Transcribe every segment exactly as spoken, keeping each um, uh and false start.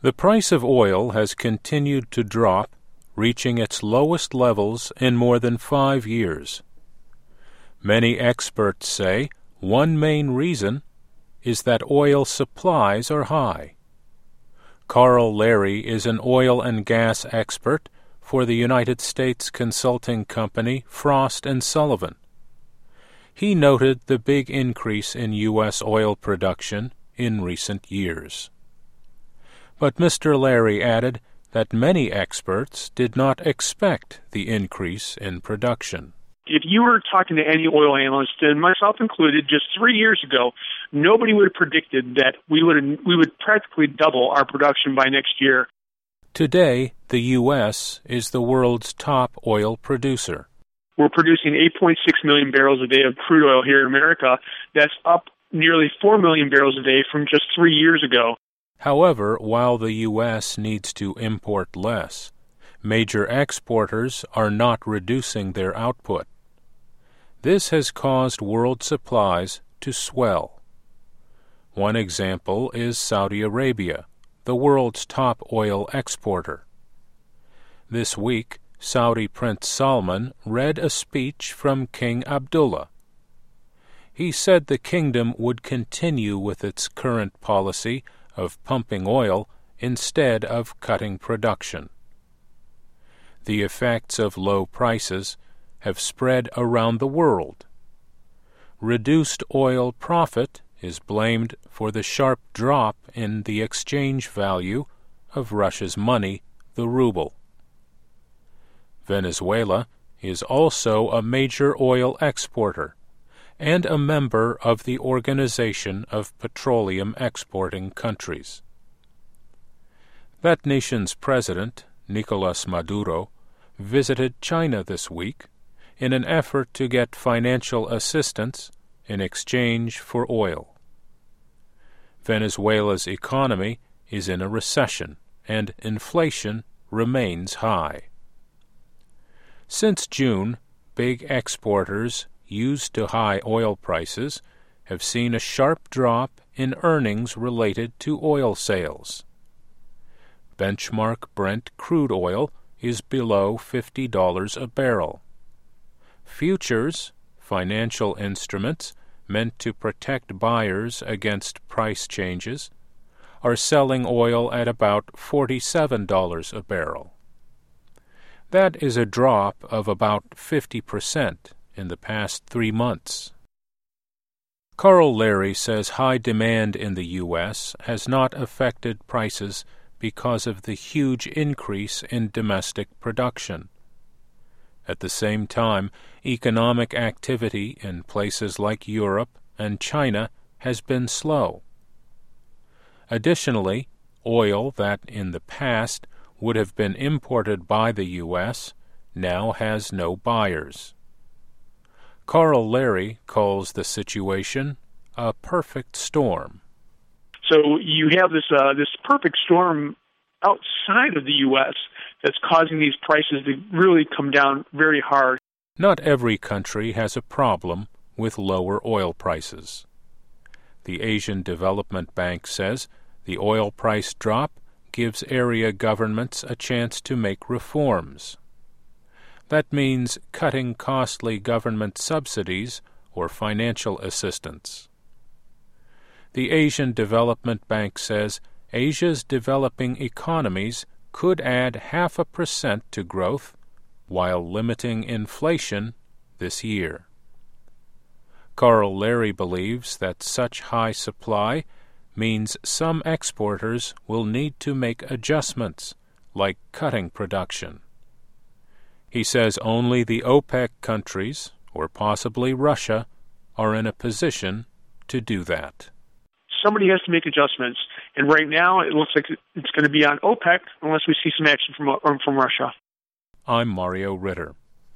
The price of oil has continued to drop, reaching its lowest levels in more than five years. Many experts say one main reason is that oil supplies are high. Carl Larry is an oil and gas expert for the United States consulting company Frost and Sullivan. He noted the big increase in U S oil production in recent years. But Mister Larry added that many experts did not expect the increase in production. If you were talking to any oil analyst, and myself included, just three years ago, nobody would have predicted that we would we would practically double our production by next year. Today, the U S is the world's top oil producer. We're producing eight point six million barrels a day of crude oil here in America. That's up nearly four million barrels a day from just three years ago. However, while the U S needs to import less, major exporters are not reducing their output. This has caused world supplies to swell. One example is Saudi Arabia, the world's top oil exporter. This week, Saudi Prince Salman read a speech from King Abdullah. He said the kingdom would continue with its current policy of pumping oil instead of cutting production. The effects of low prices have spread around the world. Reduced oil profit is blamed for the sharp drop in the exchange value of Russia's money, the ruble. Venezuela is also a major oil exporter and a member of the Organization of Petroleum Exporting Countries. That nation's president, Nicolas Maduro, visited China this week in an effort to get financial assistance in exchange for oil. Venezuela's economy is in a recession, and inflation remains high. Since June, big exporters used to high oil prices have seen a sharp drop in earnings related to oil sales. Benchmark Brent crude oil is below fifty dollars a barrel. Futures, financial instruments meant to protect buyers against price changes, are selling oil at about forty-seven dollars a barrel. That is a drop of about fifty percent in the past three months. Carl Larry says high demand in the U S has not affected prices because of the huge increase in domestic production. At the same time, economic activity in places like Europe and China has been slow. Additionally, oil that in the past would have been imported by the U S now has no buyers. Carl Larry calls the situation a perfect storm. So you have this uh, this perfect storm outside of the U S that's causing these prices to really come down very hard. Not every country has a problem with lower oil prices. The Asian Development Bank says the oil price drop gives area governments a chance to make reforms. That means cutting costly government subsidies or financial assistance. The Asian Development Bank says Asia's developing economies could add half a percent to growth while limiting inflation this year. Carl Larry believes that such high supply means some exporters will need to make adjustments, like cutting production. He says only the OPEC countries, or possibly Russia, are in a position to do that. Somebody has to make adjustments, and right now it looks like it's going to be on OPEC unless we see some action from, from Russia. I'm Mario Ritter.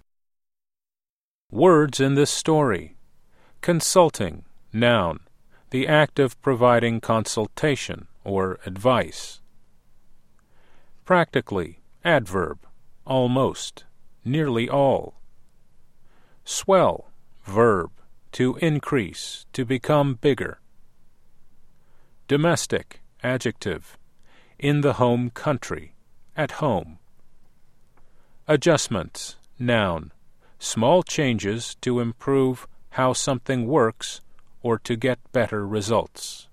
Words in this story. Consulting, noun, the act of providing consultation or advice. Practically, adverb, almost, nearly all. Swell, verb, to increase, to become bigger. Domestic, adjective, in the home country, at home. Adjustments, noun, small changes to improve how something works or to get better results.